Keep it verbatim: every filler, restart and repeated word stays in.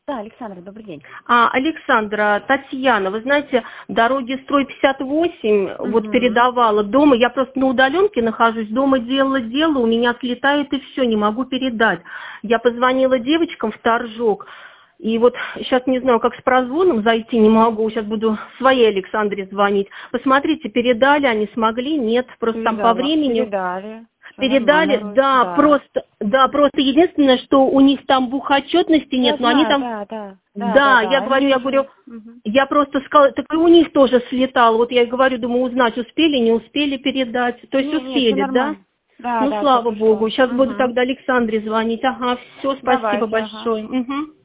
Да, Александра, добрый день. А, Александра, Татьяна, вы знаете, дороги строй пятьдесят восемь, угу. Вот передавала дома, я просто на удаленке нахожусь, дома делала дело, у меня слетает и все, не могу передать. Я позвонила девочкам в Торжок, и вот сейчас не знаю, как с прозвоном зайти не могу, сейчас буду своей Александре звонить. Посмотрите, передали, они смогли, нет, просто Передала, там по времени... Передали. Передали, да, да, просто, да, просто единственное, что у них там бухотчетности нет, я но знаю, они там, да, да, да, да, да, я да, говорю, я уже... говорю, угу. я просто сказала, так и у них тоже слетало, вот я и говорю, думаю, узнать, успели, не успели передать, то есть Не, не, все успели, да? нормально. Да, Ну, да, все слава пришло. Богу, сейчас Угу. буду тогда Александре звонить, ага, все, спасибо Давайте, ага. большое. Угу.